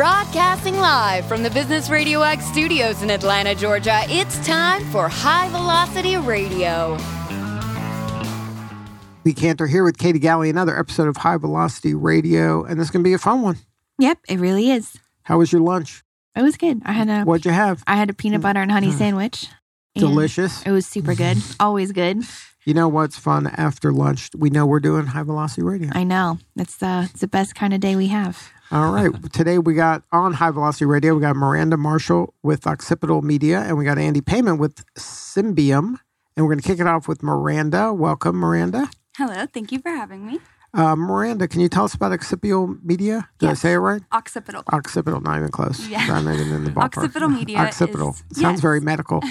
Broadcasting live from the Business Radio X studios in Atlanta, Georgia, it's time for High Velocity Radio. Lee Cantor here with Katie Galley, another episode of High Velocity Radio, and this is going to be a fun one. Yep, it really is. How was your lunch? It was good. What'd you have? I had a peanut butter and honey sandwich. Delicious. It was super good. Always good. You know what's fun after lunch? We know we're doing High Velocity Radio. I know. It's the best kind of day we have. All right. Today we got on High Velocity Radio, we got Miranda Marshall with Occipital Media, and we got Andy Payman with Symbium. And we're going to kick it off with Miranda. Welcome, Miranda. Hello. Thank you for having me. Miranda, can you tell us about Occipital Media? Did I say it right? Occipital. Occipital, not even close. Yeah. Not even in the ballpark. Occipital Media Occipital. Sounds very medical.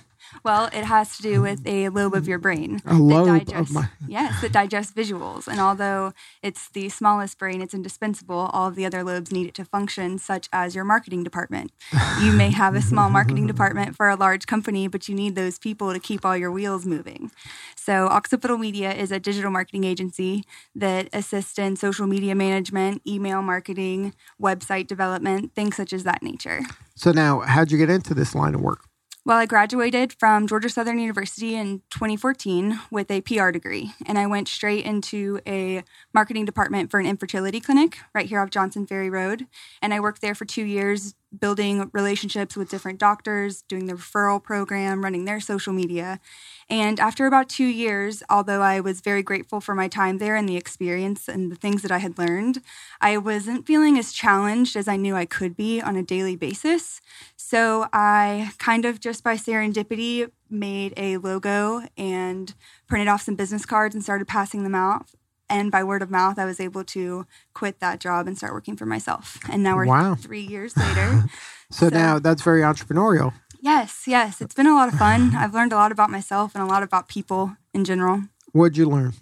Well, it has to do with a lobe of your brain. A lobe of my... Yes, that digests visuals. And although it's the smallest brain, it's indispensable. All of the other lobes need it to function, such as your marketing department. You may have a small marketing department for a large company, but you need those people to keep all your wheels moving. So Occipital Media is a digital marketing agency that assists in social media management, email marketing, website development, things such as that nature. So now, how'd you get into this line of work? Well, I graduated from Georgia Southern University in 2014 with a PR degree, and I went straight into a marketing department for an infertility clinic right here off Johnson Ferry Road, and I worked there for 2 years building relationships with different doctors, doing the referral program, running their social media. And after about 2 years, although I was very grateful for my time there and the experience and the things that I had learned, I wasn't feeling as challenged as I knew I could be on a daily basis. So I kind of just by serendipity made a logo and printed off some business cards and started passing them out. And by word of mouth, I was able to quit that job and start working for myself. And now we're 3 years later. So now that's very entrepreneurial. Yes. It's been a lot of fun. I've learned a lot about myself and a lot about people in general. What'd you learn?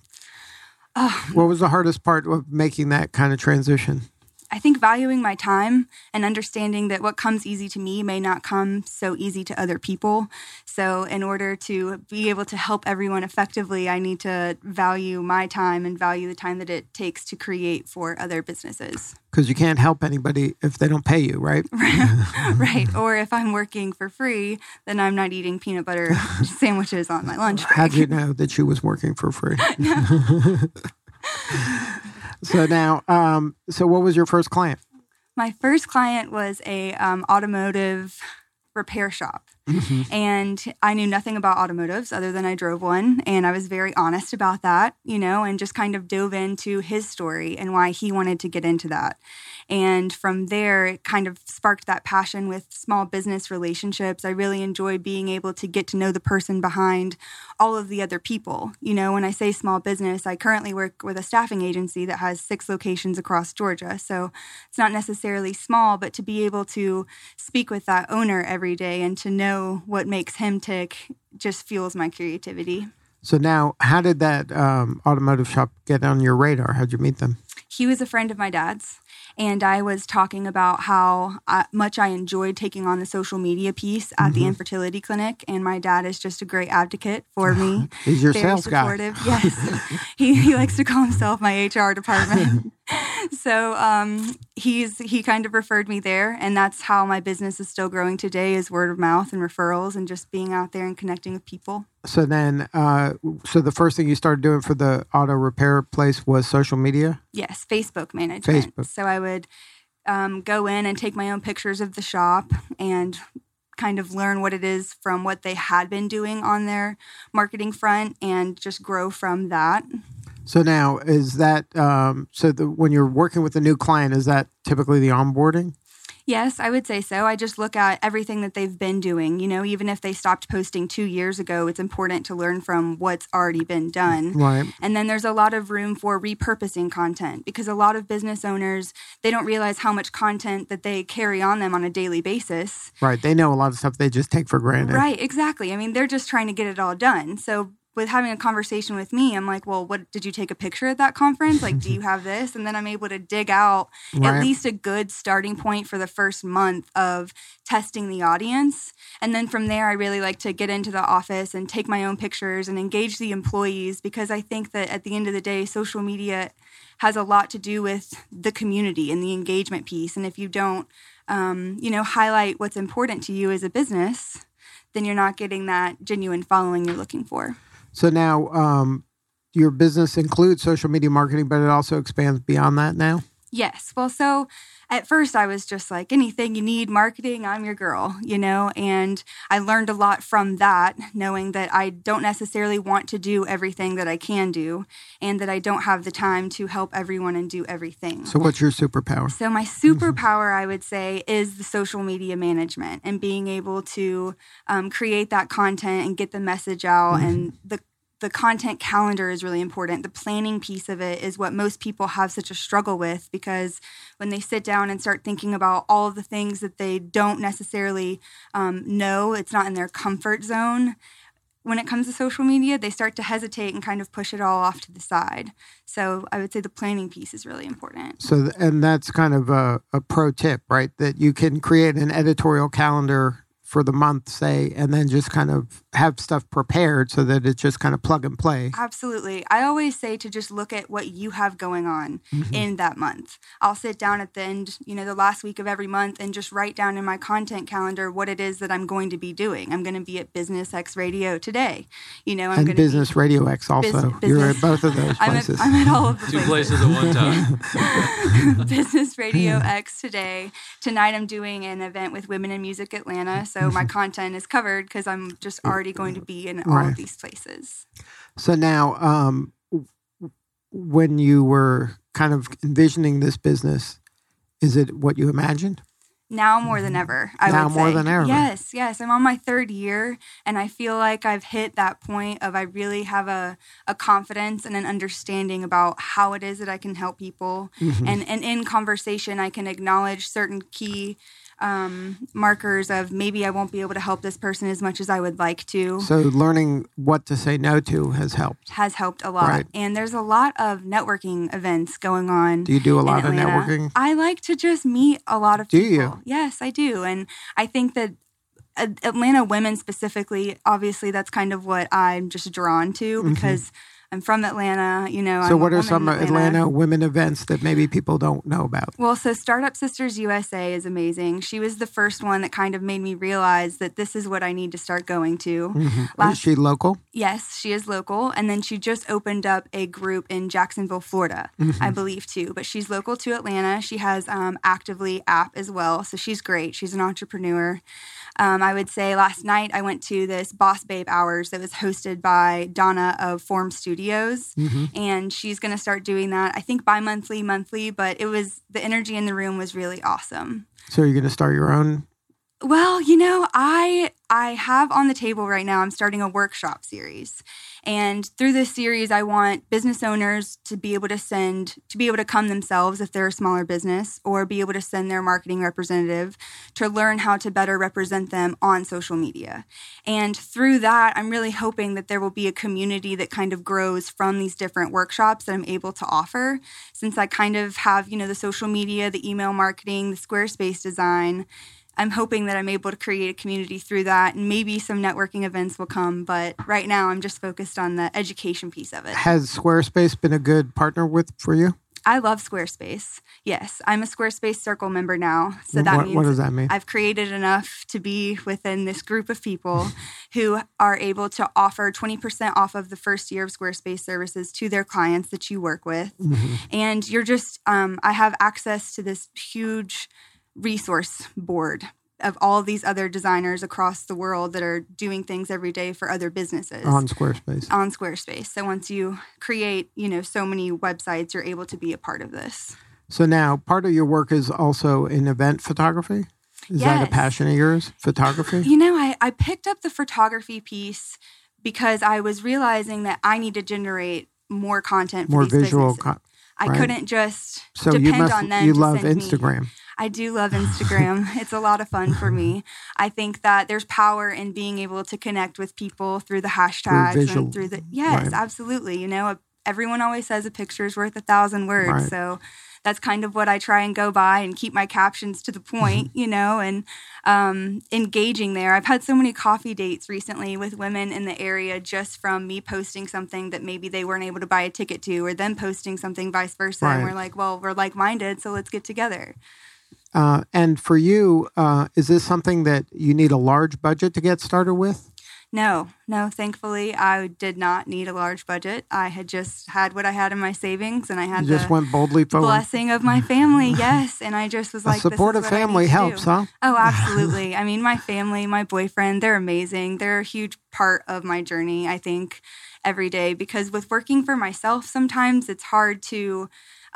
What was the hardest part of making that kind of transition? I think valuing my time and understanding that what comes easy to me may not come so easy to other people. So in order to be able to help everyone effectively, I need to value my time and value the time that it takes to create for other businesses. Because you can't help anybody if they don't pay you, right? Right. Or if I'm working for free, then I'm not eating peanut butter sandwiches on my lunch break. How'd you know that she was working for free? So now, so what was your first client? My first client was a automotive repair shop. Mm-hmm. And I knew nothing about automotives other than I drove one. And I was very honest about that, and just kind of dove into his story and why he wanted to get into that. And from there, it kind of sparked that passion with small business relationships. I really enjoy being able to get to know the person behind all of the other people. When I say small business, I currently work with a staffing agency that has 6 locations across Georgia. So it's not necessarily small, but to be able to speak with that owner every day and to know what makes him tick just fuels my creativity. So now, how did that automotive shop get on your radar? How'd you meet them? He was a friend of my dad's, and I was talking about how much I enjoyed taking on the social media piece at the infertility clinic, and my dad is just a great advocate for me. He's your very sales supportive. guy. Yes. He likes to call himself my HR department. So he kind of referred me there, and that's how my business is still growing today, is word of mouth and referrals and just being out there and connecting with people. So then, so the first thing you started doing for the auto repair place was social media? Yes, Facebook management. So I would go in and take my own pictures of the shop and kind of learn what it is from what they had been doing on their marketing front and just grow from that. So now, is that, when you're working with a new client, is that typically the onboarding? Yes, I would say so. I just look at everything that they've been doing. Even if they stopped posting 2 years ago, it's important to learn from what's already been done. Right. And then there's a lot of room for repurposing content because a lot of business owners, they don't realize how much content that they carry on them on a daily basis. Right. They know a lot of stuff they just take for granted. Right, exactly. They're just trying to get it all done. So with having a conversation with me, I'm like, well, what did you take a picture at that conference? Like, do you have this? And then I'm able to dig out at least a good starting point for the first month of testing the audience. And then from there, I really like to get into the office and take my own pictures and engage the employees, because I think that at the end of the day, social media has a lot to do with the community and the engagement piece. And if you don't, highlight what's important to you as a business, then you're not getting that genuine following you're looking for. So now your business includes social media marketing, but it also expands beyond that now? Yes. Well, so at first I was just like, anything you need marketing, I'm your girl, and I learned a lot from that, knowing that I don't necessarily want to do everything that I can do, and that I don't have the time to help everyone and do everything. So what's your superpower? So my superpower, I would say, is the social media management and being able to create that content and get the message out. And the content calendar is really important. The planning piece of it is what most people have such a struggle with, because when they sit down and start thinking about all of the things that they don't necessarily know, it's not in their comfort zone. When it comes to social media, they start to hesitate and kind of push it all off to the side. So I would say the planning piece is really important. So, and that's kind of a pro tip, right? That you can create an editorial calendar for the month, say, and then just kind of have stuff prepared so that it's just kind of plug and play. Absolutely. I always say to just look at what you have going on in that month. I'll sit down at the end, the last week of every month, and just write down in my content calendar what it is that I'm going to be doing. I'm going to be at Business X Radio today. I'm going to Business Radio X also. You're at both of those places. I'm at all of the Two places at one time. Business Radio X today. Tonight I'm doing an event with Women in Music Atlanta. So my content is covered because I'm just already going to be in all of these places. So now, when you were kind of envisioning this business, is it what you imagined? Now more than ever, I would say. Now more than ever. Yes. I'm on my third year, and I feel like I've hit that point of I really have a confidence and an understanding about how it is that I can help people. And in conversation, I can acknowledge certain key markers of maybe I won't be able to help this person as much as I would like to. So learning what to say no to has helped. Has helped a lot. Right. And there's a lot of networking events going on. Do you do a lot of Atlanta. networking? I like to just meet a lot of people. Do you? Yes, I do. And I think that Atlanta women specifically, obviously that's kind of what I'm just drawn to because I'm from Atlanta, So what are some Atlanta women events that maybe people don't know about? Well, so Startup Sisters USA is amazing. She was the first one that kind of made me realize that this is what I need to start going to. Is she local? Yes, she is local. And then she just opened up a group in Jacksonville, Florida, I believe too. But she's local to Atlanta. She has Actively app as well. So she's great. She's an entrepreneur. I would say last night I went to this Boss Babe Hours that was hosted by Donna of Form Studios. And she's going to start doing that, I think bi-monthly, monthly, but the energy in the room was really awesome. So you're going to start your own? Well, I have on the table right now, I'm starting a workshop series. And through this series, I want business owners to be able to come themselves if they're a smaller business, or be able to send their marketing representative to learn how to better represent them on social media. And through that, I'm really hoping that there will be a community that kind of grows from these different workshops that I'm able to offer. Since I kind of have, the social media, the email marketing, the Squarespace design, I'm hoping that I'm able to create a community through that, and maybe some networking events will come. But right now, I'm just focused on the education piece of it. Has Squarespace been a good partner for you? I love Squarespace. Yes, I'm a Squarespace Circle member now. So that means what does that mean? I've created enough to be within this group of people who are able to offer 20% off of the first year of Squarespace services to their clients that you work with. And you're just, I have access to this huge resource board of all these other designers across the world that are doing things every day for other businesses. On Squarespace. So once you create, so many websites, you're able to be a part of this. So now part of your work is also in event photography? Is that a passion of yours, photography? I picked up the photography piece because I was realizing that I need to generate more content for more these visual businesses. I couldn't just depend on them. You love Instagram. I do love Instagram. It's a lot of fun for me. I think that there's power in being able to connect with people through the hashtags visual, and through the, yes, right. absolutely. Everyone always says a picture's worth 1,000 words. Right. So that's kind of what I try and go by and keep my captions to the point, and engaging there. I've had so many coffee dates recently with women in the area just from me posting something that maybe they weren't able to buy a ticket to, or them posting something vice versa. Right. And we're like, well, we're like-minded, so let's get together. And for you, is this something that you need a large budget to get started with? No, thankfully, I did not need a large budget. I had just had what I had in my savings, and I had You just went boldly forward. blessing of my family, yes. And I just was like, a supportive this is what family I need to helps, do. huh? Oh, absolutely. I mean, my family, my boyfriend, they're amazing. They're a huge part of my journey, I think, every day. Because with working for myself, sometimes it's hard to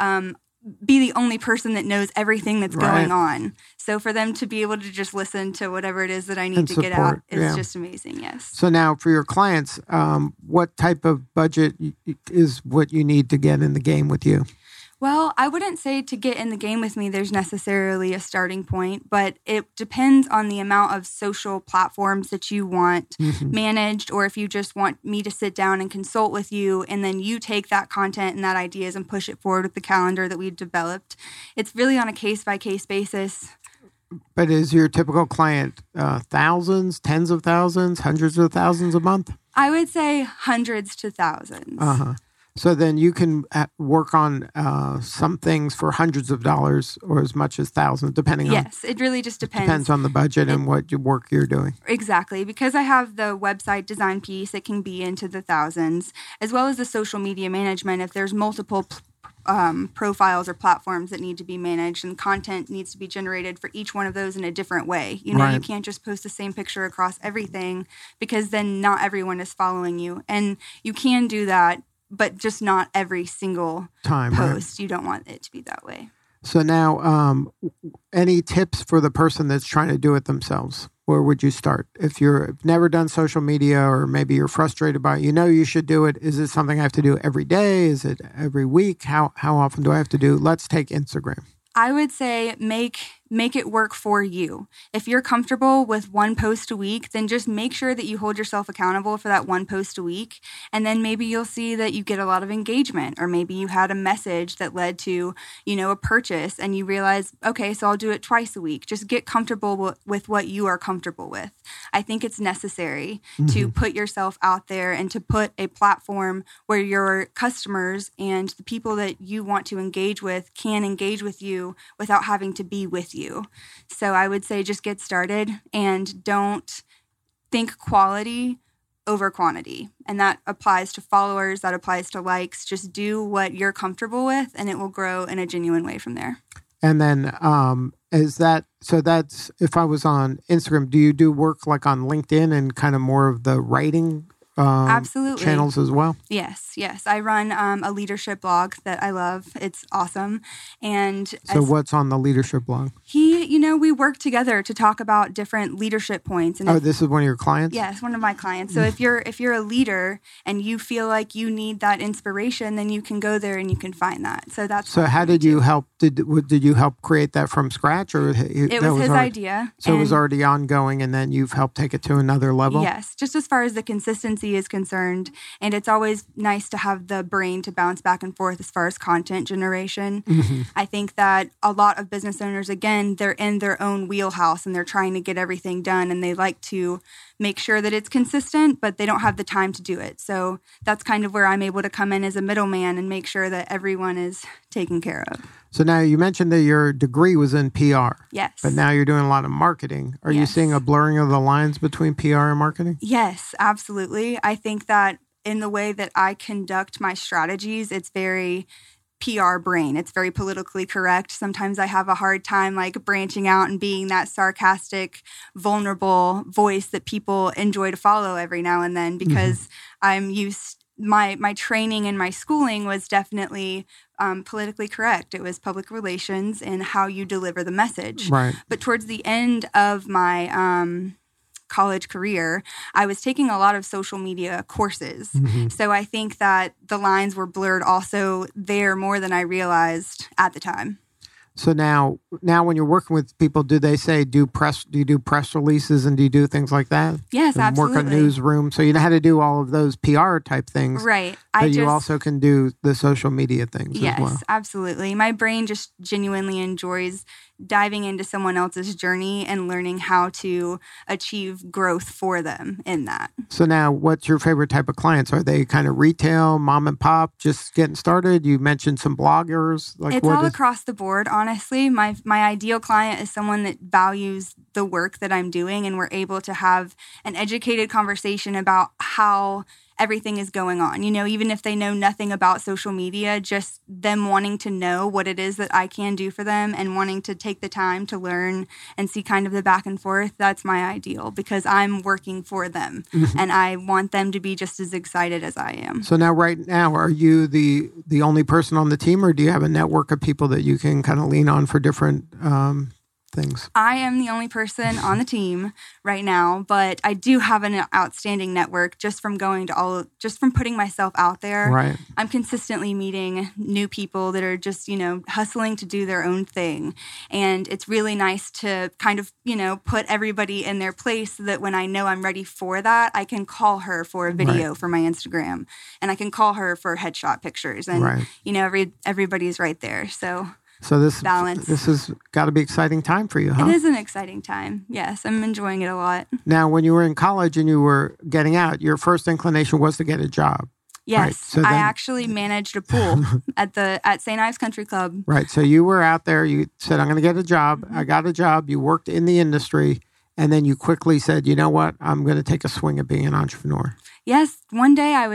be the only person that knows everything that's going on. So for them to be able to just listen to whatever it is that I need to get out is just amazing, yes. So now for your clients, what type of budget is what you need to get in the game with you? Well, I wouldn't say to get in the game with me, there's necessarily a starting point, but it depends on the amount of social platforms that you want managed, or if you just want me to sit down and consult with you, and then you take that content and that ideas and push it forward with the calendar that we've developed. It's really on a case-by-case basis. But is your typical client thousands, tens of thousands, hundreds of thousands a month? I would say hundreds to thousands. Uh-huh. So then you can work on some things for hundreds of dollars or as much as thousands, depending on... Yes, it really just depends. Depends on the budget and what work you're doing. Exactly. Because I have the website design piece, it can be into the thousands, as well as the social media management. If there's multiple profiles or platforms that need to be managed, and content needs to be generated for each one of those in a different way. You can't just post the same picture across everything, because then not everyone is following you. And you can do that, but just not every single time post. Right. You don't want it to be that way. So now, any tips for the person that's trying to do it themselves? Where would you start? If you've never done social media, or maybe you're frustrated by it, you should do it. Is it something I have to do every day? Is it every week? How often do I have to do? Let's take Instagram. I would say make it work for you. If you're comfortable with one post a week, then just make sure that you hold yourself accountable for that one post a week. And then maybe you'll see that you get a lot of engagement, or maybe you had a message that led to, a purchase, and you realize, okay, so I'll do it twice a week. Just get comfortable with what you are comfortable with. I think it's necessary to put yourself out there and to put a platform where your customers and the people that you want to engage with can engage with you without having to be with you. So I would say just get started and don't think quality over quantity. And that applies to followers, that applies to likes. Just do what you're comfortable with, and it will grow in a genuine way from there. And then that's if I was on Instagram, do you do work like on LinkedIn and kind of more of the writing absolutely channels as well? Yes. I run a leadership blog that I love. It's awesome. And so what's on the leadership blog? We work together to talk about different leadership points. And this is one of your clients? Yes, one of my clients. So if you're a leader and you feel like you need that inspiration, then you can go there and you can find that. So that's so. How did you help? Did you help create that from scratch, or it was his idea? So it was already ongoing, and then you've helped take it to another level. Yes, just as far as the consistency is concerned, and it's always nice to have the brain to bounce back and forth as far as content generation. I think that a lot of business owners, again, they're in their own wheelhouse and they're trying to get everything done, and they like to make sure that it's consistent, but they don't have the time to do it. So that's kind of where I'm able to come in as a middleman and make sure that everyone is taken care of. So now you mentioned that your degree was in PR. Yes. But now you're doing a lot of marketing. Are you seeing a blurring of the lines between PR and marketing? Yes, absolutely. I think that in the way that I conduct my strategies, it's very PR brain. It's very politically correct. Sometimes I have a hard time branching out and being that sarcastic, vulnerable voice that people enjoy to follow every now and then, because I'm used. My training and my schooling was definitely politically correct. It was public relations and how you deliver the message. Right. But towards the end of my college career, I was taking a lot of social media courses. So I think that the lines were blurred also there more than I realized at the time. So now when you're working with people, do they say do you do press releases and do you do things like that? Yes, and absolutely. Work a newsroom. So you know how to do all of those PR type things. Right. But you also can do the social media things as well. Yes, absolutely. My brain just genuinely enjoys diving into someone else's journey and learning how to achieve growth for them in that. So now what's your favorite type of clients? Are they kind of retail, mom and pop, just getting started? You mentioned some bloggers. It's all across the board, honestly. My ideal client is someone that values the work that I'm doing, and we're able to have an educated conversation about how everything is going on. Even if they know nothing about social media, just them wanting to know what it is that I can do for them and wanting to take the time to learn and see kind of the back and forth. That's my ideal, because I'm working for them and I want them to be just as excited as I am. So right now, are you the only person on the team, or do you have a network of people that you can kind of lean on for different things? I am the only person on the team right now, but I do have an outstanding network just from from putting myself out there. Right. I'm consistently meeting new people that are just, hustling to do their own thing. And it's really nice to kind of, put everybody in their place so that when I know I'm ready for that, I can call her for a video for my Instagram, and I can call her for headshot pictures, and, everybody's right there. So this balance. This has got to be exciting time for you, huh? It is an exciting time. Yes, I'm enjoying it a lot. Now, when you were in college and you were getting out, your first inclination was to get a job. Yes, right. So I actually managed a pool at St. Ives Country Club. Right. So you were out there. You said, "I'm going to get a job." I got a job. You worked in the industry, and then you quickly said, "You know what? I'm going to take a swing at being an entrepreneur." Yes. One day I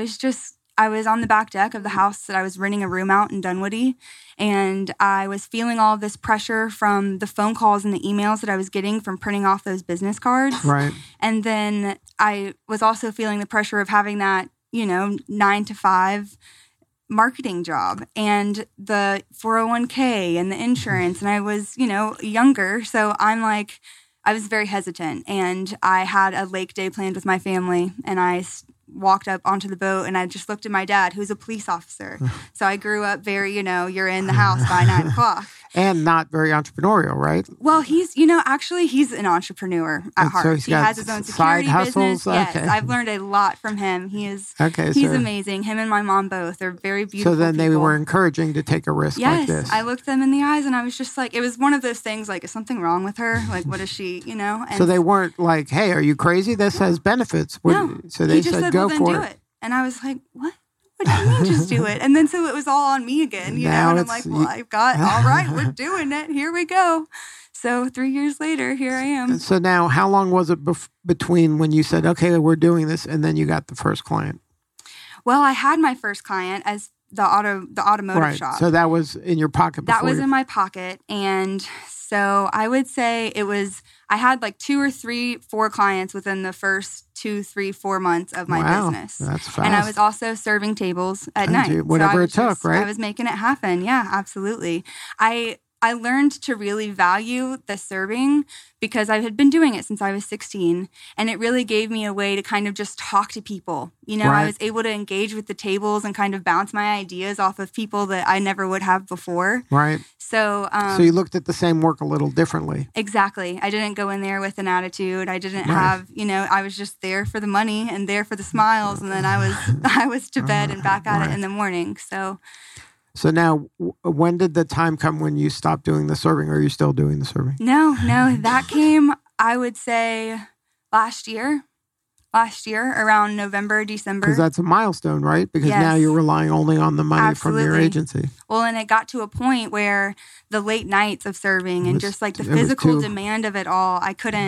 was on the back deck of the house that I was renting a room out in Dunwoody, and I was feeling all of this pressure from the phone calls and the emails that I was getting from printing off those business cards. Right. And then I was also feeling the pressure of having that, 9 to 5 marketing job and the 401k and the insurance. And I was, younger. So I was very hesitant, and I had a lake day planned with my family, and I walked up onto the boat, and I just looked at my dad, who's a police officer. So I grew up very, you're in the house by 9 o'clock. And not very entrepreneurial, right? Well, he's an entrepreneur at heart. So he has his own security business. Yes, okay. I've learned a lot from him. He's amazing. Him and my mom both. They're very beautiful. So then people. they were encouraging to take a risk like this. Yes, I looked them in the eyes, and I was just like, it was one of those things like, is something wrong with her? Like, what is she, And so they weren't like, hey, are you crazy? This has benefits. No. So they just said, go well, for then it. Do it. And I was like, what? What do you mean just do it? And then so it was all on me again, and I'm like, well, I've got, all right, we're doing it. Here we go. So 3 years later, here I am. So now how long was it between when you said, okay, we're doing this, and then you got the first client? Well, I had my first client as the automotive shop. So that was in your pocket before? That was in my pocket. And so I would say I had like 2 or 3, 4 clients within the first 2, 3, 4 months of my business. That's fast. And I was also serving tables at night. Whatever it took, right? I was making it happen. Yeah, absolutely. I learned to really value the serving because I had been doing it since I was 16, and it really gave me a way to kind of just talk to people. Right. I was able to engage with the tables and kind of bounce my ideas off of people that I never would have before. Right. So you looked at the same work a little differently. Exactly. I didn't go in there with an attitude. I didn't have, I was just there for the money and there for the smiles, and then I was to bed and back at it in the morning. So now, when did the time come when you stopped doing the serving, or are you still doing the serving? No, that came, I would say, last year, around November, December. Because that's a milestone, right? Because now you're relying only on the money from your agency. Well, and it got to a point where the late nights of serving and just like the physical demand of it all,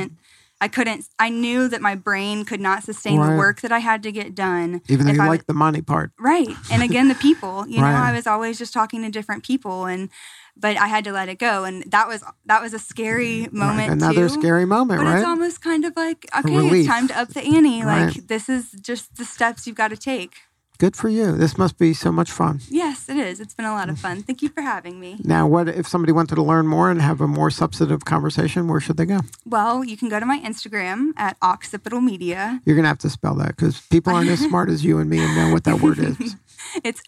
I knew that my brain could not sustain the work that I had to get done. Even though you like the money part. Right. And again, the people, I was always just talking to different people, but I had to let it go. And that was a scary moment Another scary moment, but right? But it's almost kind of like, okay, it's time to up the ante. Like, this is just the steps you've got to take. Good for you. This must be so much fun. Yes, it is. It's been a lot of fun. Thank you for having me. Now, what if somebody wanted to learn more and have a more substantive conversation? Where should they go? Well, you can go to my Instagram at Occipital Media. You're going to have to spell that because people aren't as smart as you and me and know what that word is. It's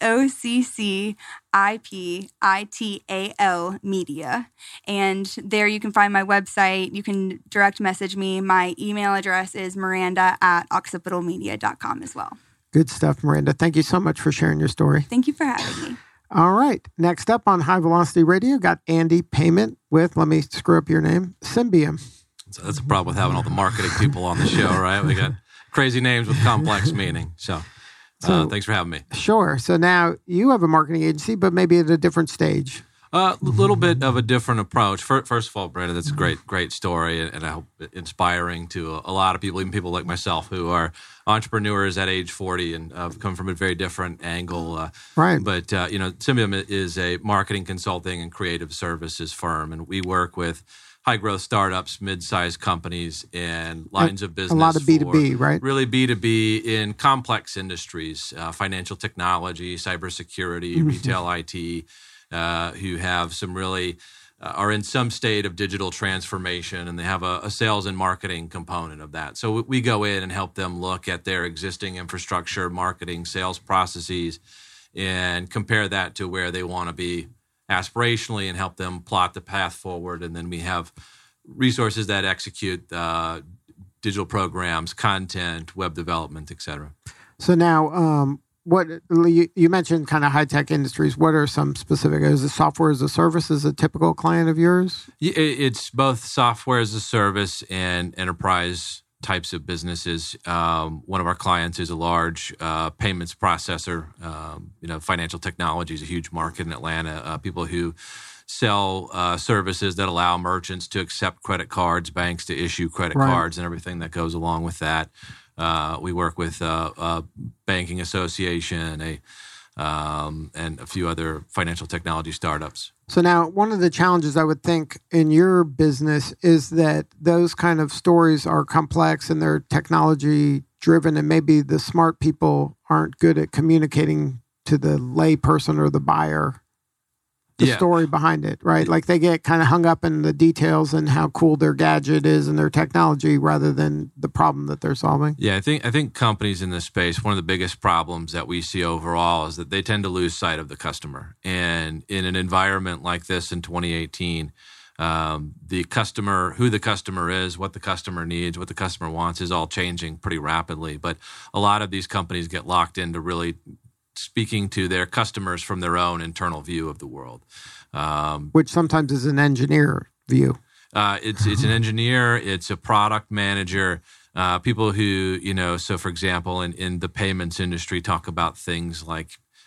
OCCIPITAL Media. And there you can find my website. You can direct message me. My email address is miranda@occipitalmedia.com as well. Good stuff, Miranda. Thank you so much for sharing your story. Thank you for having me. All right. Next up on High Velocity Radio, got Andy Payment with, let me screw up your name, Symbium. So that's the problem with having all the marketing people on the show, right? We got crazy names with complex meaning. So thanks for having me. Sure. So now you have a marketing agency, but maybe at a different stage. A little bit of a different approach. First of all, Brandon, that's a great story, and I hope inspiring to a lot of people, even people like myself who are entrepreneurs at age 40 and have come from a very different angle. Right. But, Symbium is a marketing consulting and creative services firm, and we work with high-growth startups, mid-sized companies, and lines of business. A lot of B2B, right? Really B2B in complex industries, financial technology, cybersecurity, retail IT, who have some really are in some state of digital transformation, and they have a sales and marketing component of that. So we go in and help them look at their existing infrastructure, marketing, sales processes, and compare that to where they want to be aspirationally and help them plot the path forward. And then we have resources that execute digital programs, content, web development, et cetera. So now, what you mentioned kind of high-tech industries. What are some specific? Is the software as a service is a typical client of yours? It's both software as a service and enterprise types of businesses. One of our clients is a large payments processor. Financial technology is a huge market in Atlanta. People who sell services that allow merchants to accept credit cards, banks to issue credit cards, and everything that goes along with that. We work with a banking association, and a few other financial technology startups. So now, one of the challenges I would think in your business is that those kind of stories are complex and they're technology driven, and maybe the smart people aren't good at communicating to the lay person or the buyer the story behind it, right? Like they get kind of hung up in the details and how cool their gadget is and their technology rather than the problem that they're solving. Yeah, I think companies in this space, one of the biggest problems that we see overall is that they tend to lose sight of the customer. And in an environment like this in 2018, the customer, who the customer is, what the customer needs, what the customer wants is all changing pretty rapidly. But a lot of these companies get locked into really speaking to their customers from their own internal view of the world. Which sometimes is an engineer view. It's an engineer, it's a product manager, people who, so for example, in the payments industry talk about things like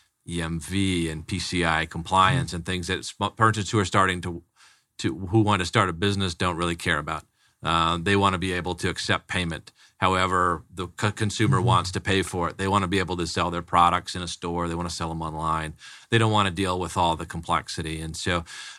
EMV and PCI compliance and things that merchants who are starting who want to start a business don't really care about. They want to be able to accept payment. However, the consumer wants to pay for it. They want to be able to sell their products in a store. They want to sell them online. They don't want to deal with all the complexity. And so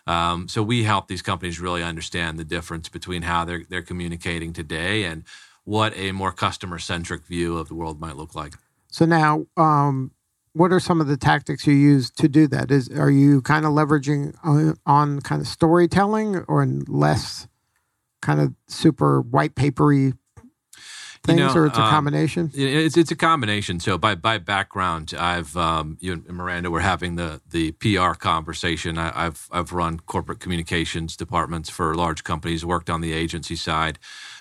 we help these companies really understand the difference between how they're communicating today and what a more customer-centric view of the world might look like. So now, what are some of the tactics you use to do that? Are you kind of leveraging on kind of storytelling or less kind of super white papery things, or it's a combination? It's a combination. So by background, I've you and Miranda were having the PR conversation. I've run corporate communications departments for large companies, worked on the agency side,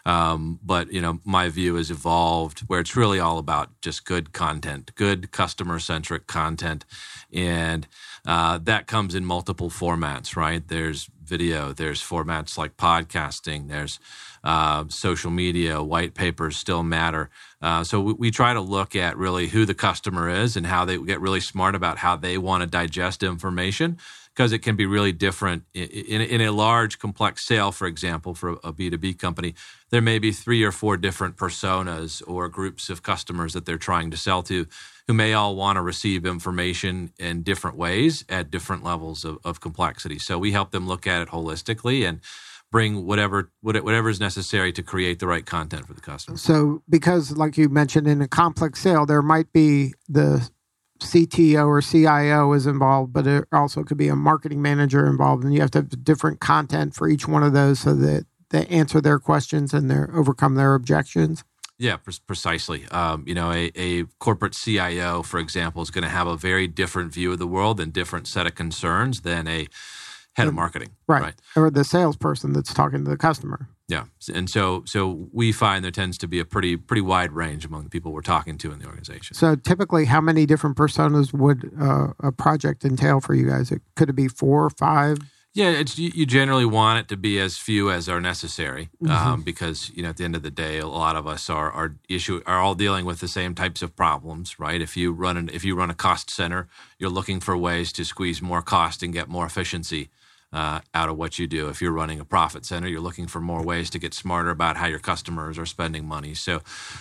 but my view has evolved where it's really all about just good content, good customer centric content, and that comes in multiple formats. Right? There's video, there's formats like podcasting, there's social media, white papers still matter. So we try to look at really who the customer is and how they get really smart about how they want to digest information, because it can be really different. In a large, complex sale, for example, for a B2B company, there may be 3 or 4 different personas or groups of customers that they're trying to sell to who may all want to receive information in different ways at different levels of complexity. So we help them look at it holistically and bring whatever is necessary to create the right content for the customer. So because, like you mentioned, in a complex sale, there might be the CTO or CIO is involved, but it also could be a marketing manager involved, and you have to have different content for each one of those so that they answer their questions and overcome their objections. Yeah, precisely. A corporate CIO, for example, is going to have a very different view of the world and different set of concerns than a head of marketing. Right. Or the salesperson that's talking to the customer. Yeah. And so we find there tends to be a pretty wide range among the people we're talking to in the organization. So typically, how many different personas would a project entail for you guys? Could it be 4 or 5? Yeah, you generally want it to be as few as are necessary, because at the end of the day, a lot of us are all dealing with the same types of problems, right? If you run a cost center, you're looking for ways to squeeze more cost and get more efficiency out of what you do. If you're running a profit center, you're looking for more ways to get smarter about how your customers are spending money. So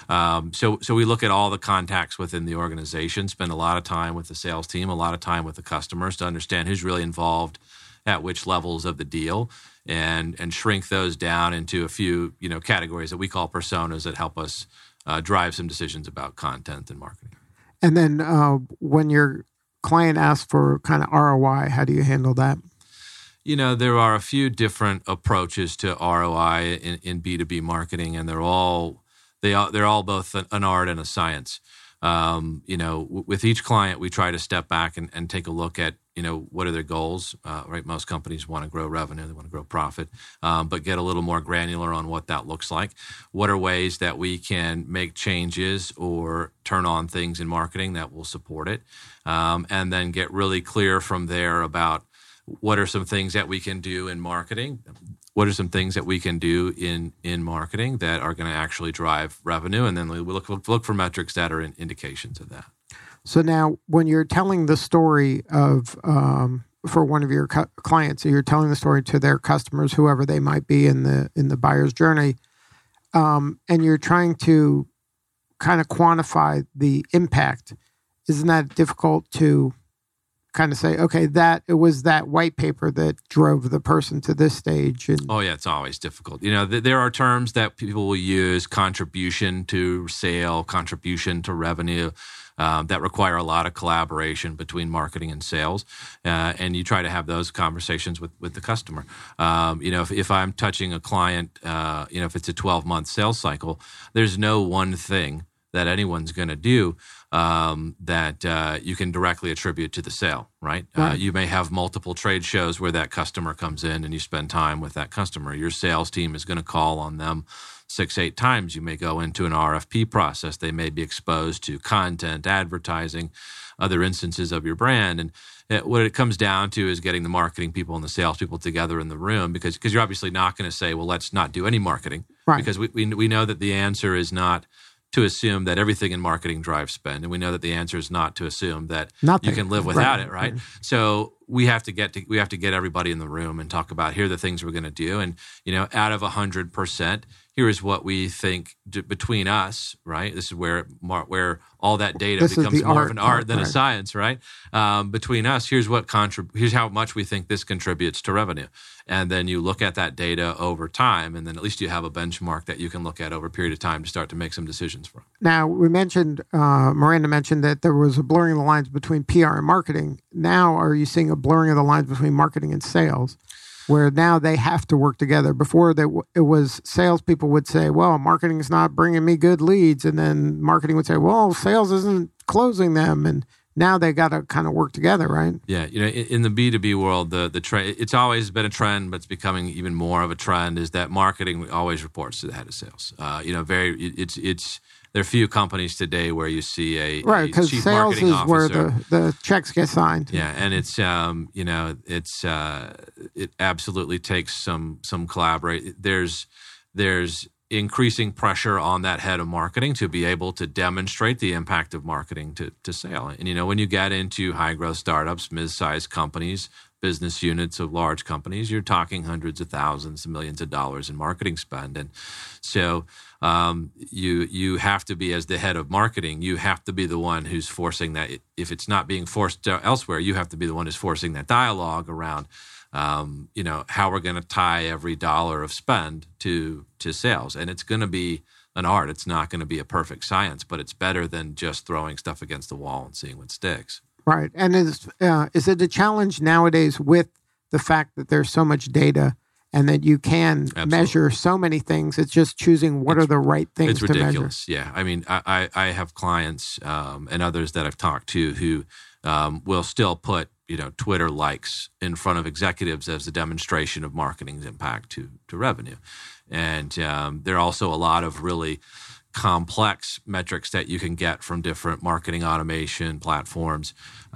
we look at all the contacts within the organization, spend a lot of time with the sales team, a lot of time with the customers to understand who's really involved at which levels of the deal, and shrink those down into a few categories that we call personas that help us drive some decisions about content and marketing. And then when your client asks for kind of ROI, how do you handle that? There are a few different approaches to ROI in B2B marketing, and they're all both an art and a science. With each client, we try to step back and take a look at, what are their goals, right? Most companies want to grow revenue, they want to grow profit, but get a little more granular on what that looks like. What are ways that we can make changes or turn on things in marketing that will support it? And then get really clear from there about what are some things that we can do in marketing. What are some things that we can do in marketing that are going to actually drive revenue? And then we look for metrics that are indications of that. So now when you're telling the story of, for one of your clients, so you're telling the story to their customers, whoever they might be in the buyer's journey, and you're trying to kind of quantify the impact, isn't that difficult to kind of say, okay, it was that white paper that drove the person to this stage? Oh, yeah, it's always difficult. There are terms that people will use: contribution to sale, contribution to revenue, that require a lot of collaboration between marketing and sales. And you try to have those conversations with the customer. If I'm touching a client, if it's a 12-month sales cycle, there's no one thing that anyone's going to do that you can directly attribute to the sale, right? You may have multiple trade shows where that customer comes in and you spend time with that customer. Your sales team is going to call on them 6-8 times. You may go into an RFP process. They may be exposed to content, advertising, other instances of your brand. And what it comes down to is getting the marketing people and the sales people together in the room, because you're obviously not going to say, well, let's not do any marketing. Right. Because we know that the answer is not to assume that everything in marketing drives spend. And we know that the answer is not to assume that you can live without it, right? So we have to get everybody in the room and talk about, here are the things we're going to do. And, out of 100%, here is what we think between us, right? This is where all that data becomes more of an art than a science, right? Between us, here's how much we think this contributes to revenue. And then you look at that data over time, and then at least you have a benchmark that you can look at over a period of time to start to make some decisions from. Now, Miranda mentioned that there was a blurring of the lines between PR and marketing. Now, are you seeing a blurring of the lines between marketing and sales, where now they have to work together? Before, it was salespeople would say, well, marketing is not bringing me good leads. And then marketing would say, well, sales isn't closing them. And now they got to kind of work together, right? Yeah. In the B2B world, the trend, it's always been a trend, but it's becoming even more of a trend, is that marketing always reports to the head of sales. There are few companies today where you see a chief marketing officer. Where the checks get signed. Yeah, and it absolutely takes some collaborate. There's increasing pressure on that head of marketing to be able to demonstrate the impact of marketing to sale. And when you get into high growth startups, mid-sized companies, business units of large companies, you're talking hundreds of thousands of millions of dollars in marketing spend. And so you have to be, as the head of marketing, you have to be the one who's forcing that. If it's not being forced elsewhere, you have to be the one who's forcing that dialogue around how we're going to tie every dollar of spend to sales. And it's going to be an art. It's not going to be a perfect science, but it's better than just throwing stuff against the wall and seeing what sticks. Right. And is it a challenge nowadays with the fact that there's so much data and that you can Absolutely. measure so many things. It's just choosing what are the right things It's to measure. ridiculous. Yeah. I mean, I have clients and others that I've talked to who will still put, Twitter likes in front of executives as a demonstration of marketing's impact to revenue. And there are also a lot of really complex metrics that you can get from different marketing automation platforms.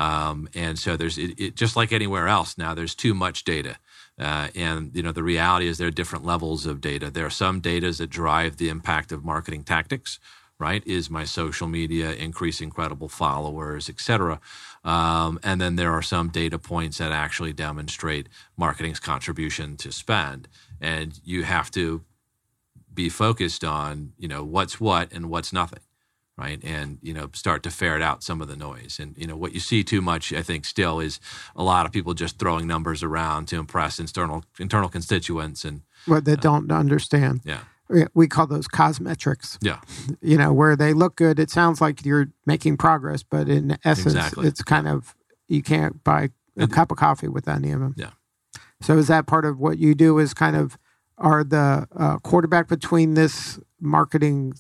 And so there's just like anywhere else now, there's too much data. And the reality is there are different levels of data. There are some data that drive the impact of marketing tactics, right? Is my social media increasing credible followers, et cetera? And then there are some data points that actually demonstrate marketing's contribution to spend. And you have to be focused on, what's what and what's nothing, right? And, start to ferret out some of the noise. And, what you see too much, I think, still is a lot of people just throwing numbers around to impress internal constituents. And What they don't understand. yeah. We call those cosmetrics. Yeah. Where they look good. It sounds like you're making progress, but in essence, Exactly. it's kind of, you can't buy a cup of coffee with any of them. Yeah. So is that part of what you do is kind of are the quarterback between this marketing,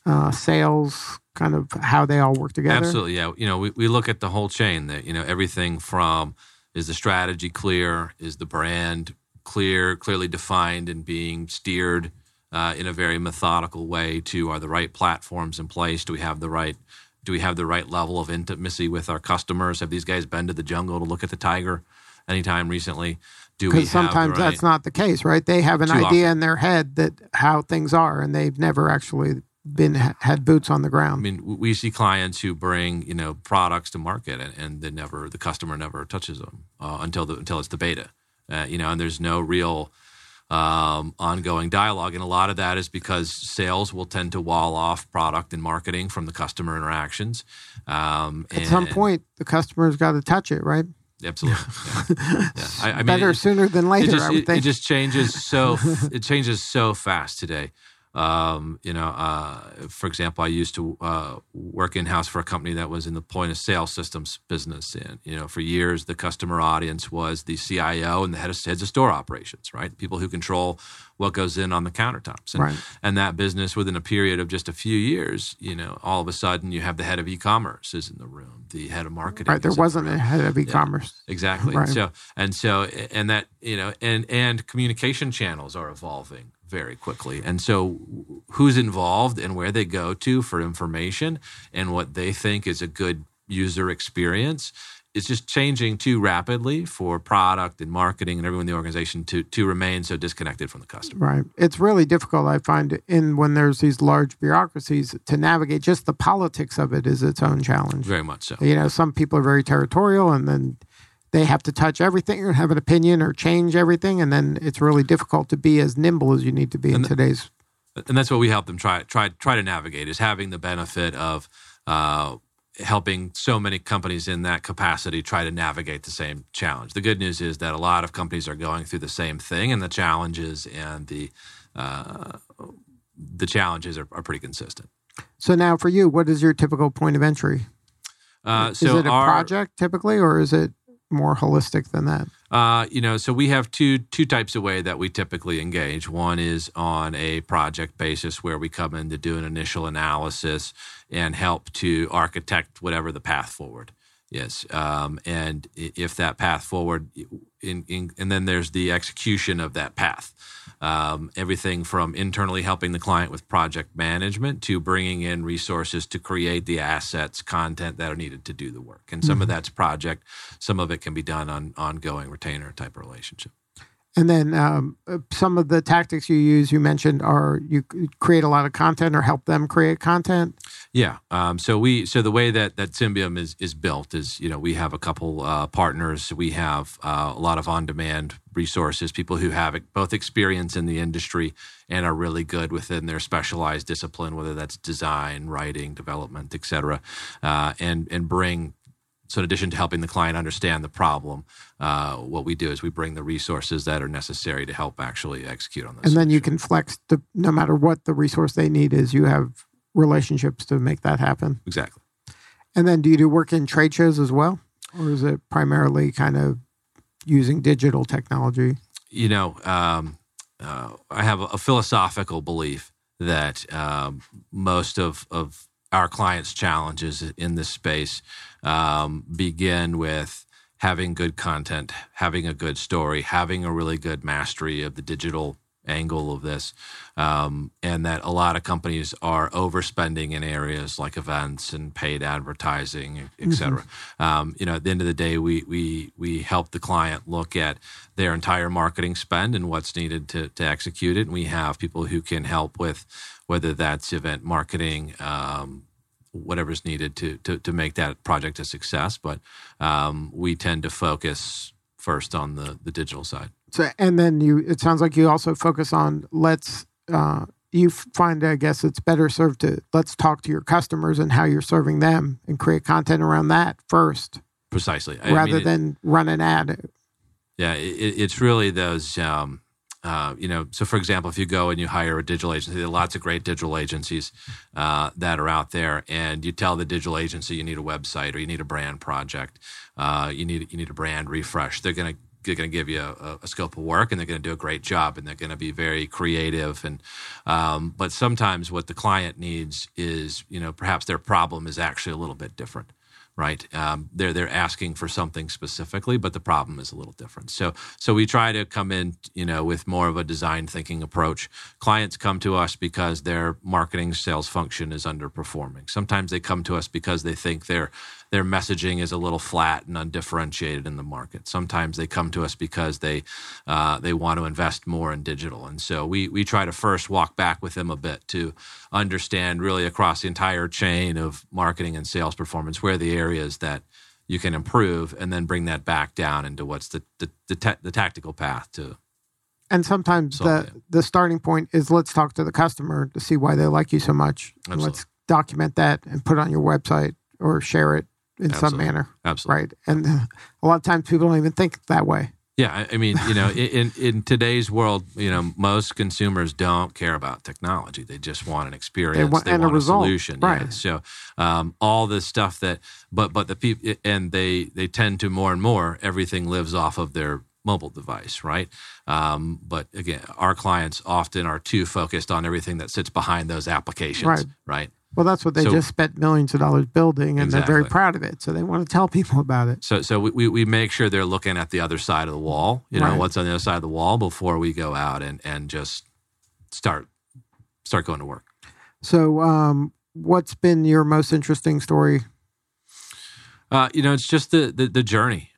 sales, kind of how they all work together? Absolutely, yeah. We look at the whole chain. That everything from is the strategy clear, is the brand clearly defined and being steered in a very methodical way, to are the right platforms in place? Do we have the right level of intimacy with our customers? Have these guys been to the jungle to look at the tiger anytime recently? Because sometimes that's not the case, right? They have an idea in their head that how things are, and they've never actually had boots on the ground. I mean, we see clients who bring products to market, and the customer never touches them until it's the beta, and there's no real ongoing dialogue. And a lot of that is because sales will tend to wall off product and marketing from the customer interactions. At some point, the customer's got to touch it, right? Absolutely. Yeah. I mean, better sooner than later, I would think. It just changes it changes so fast today. For example, I used to work in-house for a company that was in the point of sale systems business. And, for years, the customer audience was the CIO and the heads of store operations, right? People who control what goes in on the countertops. And, right. And that business, within a period of just a few years, all of a sudden you have the head of e-commerce is in the room, the head of marketing. Right. There wasn't a head of e-commerce. Yeah, exactly. Right. And communication channels are evolving very quickly. And so who's involved and where they go to for information and what they think is a good user experience is just changing too rapidly for product and marketing and everyone in the organization to remain so disconnected from the customer. Right. It's really difficult, I find, when there's these large bureaucracies to navigate. Just the politics of it is its own challenge. Very much so. Some people are very territorial, and then they have to touch everything or have an opinion or change everything, and then it's really difficult to be as nimble as you need to be in today's. And that's what we help them try to navigate, is having the benefit of helping so many companies in that capacity try to navigate the same challenge. The good news is that a lot of companies are going through the same thing, and the challenges and the challenges are pretty consistent. So now for you, what is your typical point of entry? Is it a project typically, or is it more holistic than that? So we have two types of way that we typically engage. One is on a project basis, where we come in to do an initial analysis and help to architect whatever the path forward is. And if that path forward, and then there's the execution of that path. Everything from internally helping the client with project management to bringing in resources to create the assets, content that are needed to do the work. And some of that's project, some of it can be done on ongoing retainer type of relationship. And then some of the tactics you use, you mentioned, are you create a lot of content or help them create content? Yeah. So the way that Symbiom is built is, we have a couple partners. We have a lot of on-demand resources, people who have both experience in the industry and are really good within their specialized discipline, whether that's design, writing, development, et cetera, and bring. So in addition to helping the client understand the problem, what we do is we bring the resources that are necessary to help actually execute on this. And then you can flex no matter what the resource they need is, you have relationships to make that happen. Exactly. And then do you do work in trade shows as well? Or is it primarily kind of using digital technology? I have a philosophical belief that most of our clients' challenges in this space begin with having good content, having a good story, having a really good mastery of the digital angle of this, and that a lot of companies are overspending in areas like events and paid advertising, et cetera. At the end of the day, we help the client look at their entire marketing spend and what's needed to execute it. And we have people who can help with whether that's event marketing, whatever's needed to make that project a success. But we tend to focus first on the digital side. So, and then it sounds like you also focus on you find, I guess it's better served to let's talk to your customers and how you're serving them and create content around that first. Precisely. Rather than run an ad. Yeah, it's really those, so for example, if you go and you hire a digital agency, there are lots of great digital agencies that are out there, and you tell the digital agency you need a website or you need a brand project, you need a brand refresh. They're going to give you a scope of work, and they're going to do a great job, and they're going to be very creative. And but sometimes what the client needs is, perhaps their problem is actually a little bit different, right? They're asking for something specifically, but the problem is a little different. So we try to come in, with more of a design thinking approach. Clients come to us because their marketing sales function is underperforming. Sometimes they come to us because they think their messaging is a little flat and undifferentiated in the market. Sometimes they come to us because they want to invest more in digital. And so we try to first walk back with them a bit to understand really across the entire chain of marketing and sales performance where the areas that you can improve, and then bring that back down into what's the tactical path to. And sometimes the starting point is let's talk to the customer to see why they like you so much. And let's document that and put it on your website or share it in some manner. Absolutely. Right. And a lot of times people don't even think that way. Yeah. I mean, in today's world, most consumers don't care about technology. They just want an experience. They want a solution. Right. Yeah. So all this stuff but the people, and they tend to more and more, everything lives off of their mobile device, right? But again, our clients often are too focused on everything that sits behind those applications, right? Well, that's what they just spent millions of dollars building, and they're very proud of it. So they want to tell people about it. So we make sure they're looking at the other side of the wall, what's on the other side of the wall before we go out and just start going to work. So what's been your most interesting story? It's just the journey.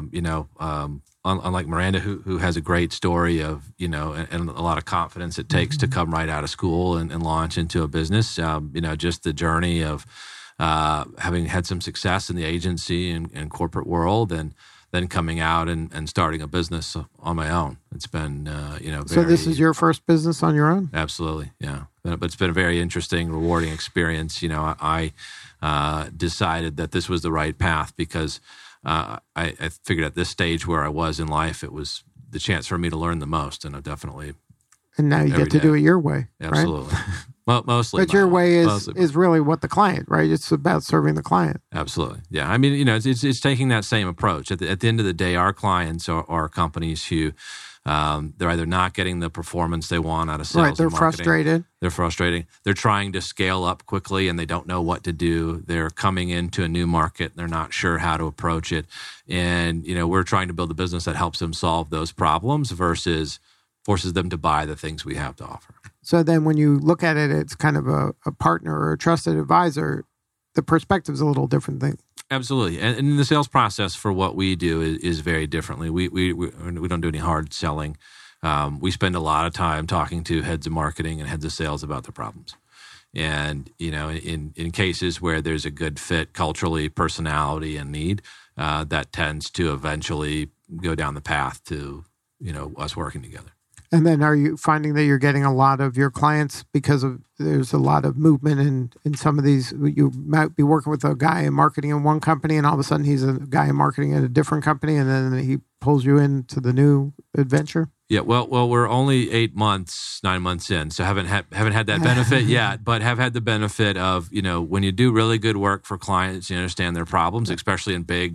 Unlike Miranda, who has a great story of, and a lot of confidence it takes to come right out of school and launch into a business, just the journey of having had some success in the agency and corporate world, and then coming out and starting a business on my own. It's been, So this is your first business on your own? Absolutely, yeah. But it's been a very interesting, rewarding experience. I decided that this was the right path because I figured at this stage where I was in life, it was the chance for me to learn the most, and I definitely. And now you get to do it your way, absolutely. Right? Well, mostly, but your way is really what the client, right? It's about serving the client. Absolutely, yeah. I mean, it's taking that same approach. At the end of the day, our clients are companies who. They're either not getting the performance they want out of sales. Right, they're frustrated. They're frustrating. They're trying to scale up quickly and they don't know what to do. They're coming into a new market. They're not sure how to approach it. And, we're trying to build a business that helps them solve those problems versus forces them to buy the things we have to offer. So then when you look at it, it's kind of a partner or a trusted advisor. The perspective's a little different thing. Absolutely. And the sales process for what we do is very differently. We don't do any hard selling. We spend a lot of time talking to heads of marketing and heads of sales about their problems. And, in cases where there's a good fit culturally, personality, and need, that tends to eventually go down the path to, us working together. And then are you finding that you're getting a lot of your clients because there's a lot of movement in some of these? You might be working with a guy in marketing in one company and all of a sudden he's a guy in marketing at a different company and then he pulls you into the new adventure? Yeah, well, we're only 9 months in, so haven't had that benefit yet, but have had the benefit of, when you do really good work for clients, you understand their problems, especially in big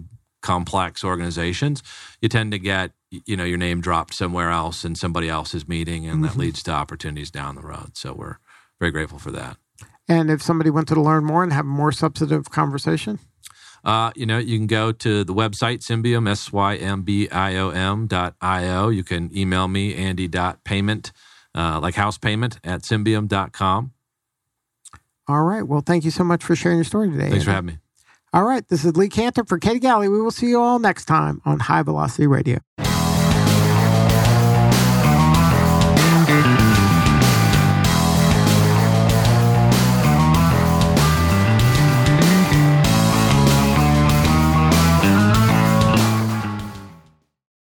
complex organizations, you tend to get, your name dropped somewhere else in somebody else's meeting, and that leads to opportunities down the road. So we're very grateful for that. And if somebody wanted to learn more and have a more substantive conversation? You can go to the website, Symbiom, SYMBIOM.io. You can email me, Andy.payment, like house payment, at Symbiom.com. All right. Well, thank you so much for sharing your story today. Thanks for having me. All right. This is Lee Cantor for Katie Galley. We will see you all next time on High Velocity Radio.